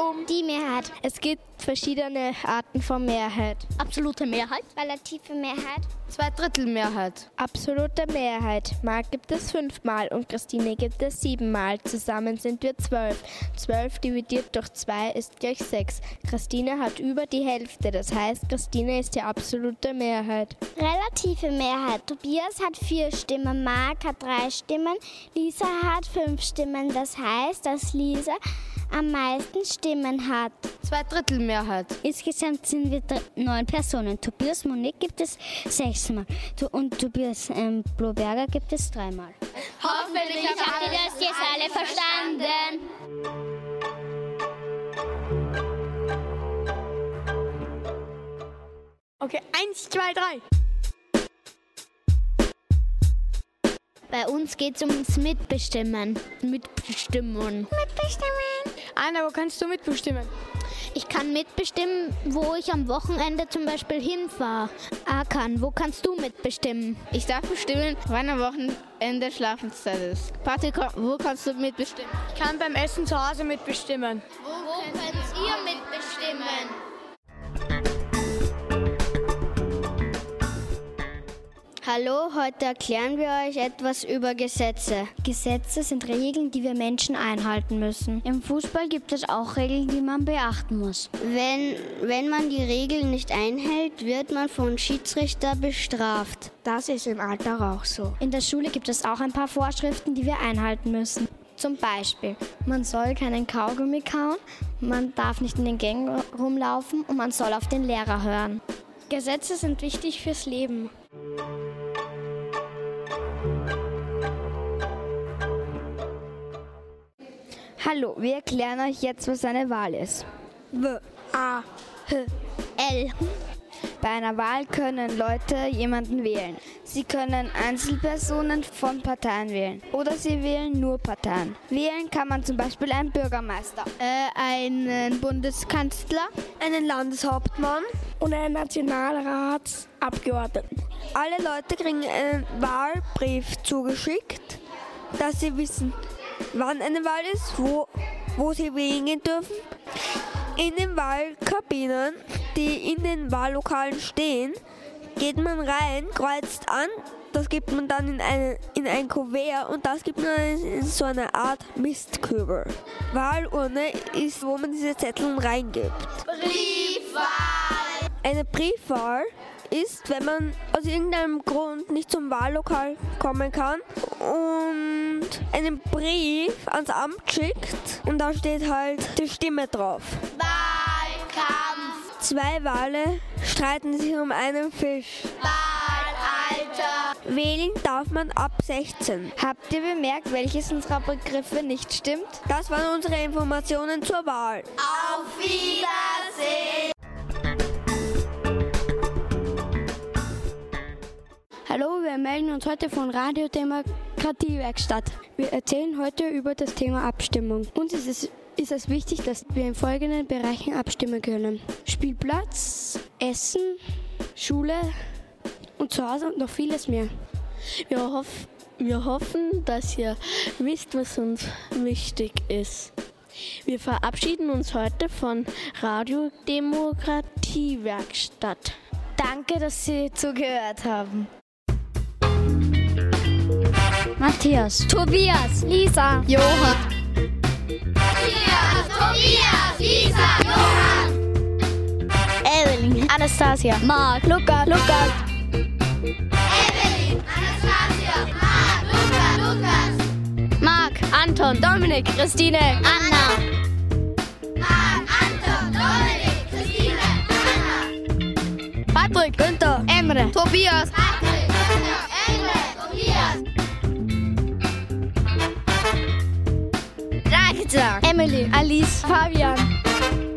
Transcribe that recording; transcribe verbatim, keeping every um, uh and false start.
um die Mehrheit. Es gibt verschiedene Arten von Mehrheit. Absolute Mehrheit. Relative Mehrheit. Zweidrittelmehrheit. Absolute Mehrheit. Marc gibt es fünfmal und Christine gibt es siebenmal. Zusammen sind wir zwölf. Zwölf dividiert durch zwei ist gleich sechs. Christine hat über die Hälfte. Das heißt, Christine ist die absolute Mehrheit. Relative Mehrheit. Tobias hat vier Stimmen, Marc hat drei Stimmen, Lisa hat fünf Stimmen. Das heißt, dass Lisa am meisten Stimmen hat. Zweidrittelmehrheit. Insgesamt sind wir drei, neun Personen. Tobias Monique gibt es sechsmal und Tobias ähm, Bloberger gibt es dreimal. Hoffentlich habt ihr das jetzt alle verstanden. Okay, eins, zwei, drei. Bei uns geht es ums Mitbestimmen. Mitbestimmen. Mitbestimmen. Anna, wo kannst du mitbestimmen? Ich kann mitbestimmen, wo ich am Wochenende zum Beispiel hinfahre. Akan, wo kannst du mitbestimmen? Ich darf bestimmen, wann am Wochenende Schlafenszeit ist. Patrick, wo kannst du mitbestimmen? Ich kann beim Essen zu Hause mitbestimmen. Wo, wo könnt ihr mitbestimmen? Hallo, heute erklären wir euch etwas über Gesetze. Gesetze sind Regeln, die wir Menschen einhalten müssen. Im Fußball gibt es auch Regeln, die man beachten muss. Wenn, wenn man die Regeln nicht einhält, wird man vom Schiedsrichter bestraft. Das ist im Alltag auch so. In der Schule gibt es auch ein paar Vorschriften, die wir einhalten müssen. Zum Beispiel, man soll keinen Kaugummi kauen, man darf nicht in den Gängen rumlaufen und man soll auf den Lehrer hören. Gesetze sind wichtig fürs Leben. Hallo, wir erklären euch jetzt, was eine Wahl ist. W, A, H, L. Bei einer Wahl können Leute jemanden wählen. Sie können Einzelpersonen von Parteien wählen oder sie wählen nur Parteien. Wählen kann man zum Beispiel einen Bürgermeister, Äh, einen Bundeskanzler, einen Landeshauptmann und einen Nationalratsabgeordneten. Alle Leute kriegen einen Wahlbrief zugeschickt, dass sie wissen, wann eine Wahl ist, wo, wo sie wählen gehen dürfen. In den Wahlkabinen, die in den Wahllokalen stehen, geht man rein, kreuzt an, das gibt man dann in, eine, in ein Kuvert und das gibt man in so eine Art Mistkübel. Wahlurne ist, wo man diese Zettel reingibt. Briefwahl! Eine Briefwahl ist, wenn man aus irgendeinem Grund nicht zum Wahllokal kommen kann und einen Brief ans Amt schickt und da steht halt die Stimme drauf. Wahlkampf! Zwei Wale streiten sich um einen Fisch. Wahlalter! Wählen darf man ab sechzehn. Habt ihr bemerkt, welches unserer Begriffe nicht stimmt? Das waren unsere Informationen zur Wahl. Auf Wiedersehen! Hallo, wir melden uns heute von Radio Demokratiewerkstatt. Wir erzählen heute über das Thema Abstimmung. Uns ist es, ist es wichtig, dass wir in folgenden Bereichen abstimmen können. Spielplatz, Essen, Schule und zu Hause und noch vieles mehr. Wir, hoff, wir hoffen, dass ihr wisst, was uns wichtig ist. Wir verabschieden uns heute von Radio Demokratiewerkstatt. Danke, dass Sie zugehört haben. Matthias, Tobias, Lisa, Johann, Matthias, Tobias, Lisa, Johann! Evelyn, Anastasia, Marc, Lukas, Lukas, Evelyn, Anastasia, Marc, Lukas, Lukas, Marc, Anton, Dominik, Christine, Anna, Marc, Anton, Dominik, Christine, Anna, Patrick, Günther, Emre, Tobias, Patrick, Günther, Emre, Tobias, Ragnar, Emily, Alice, Fabian.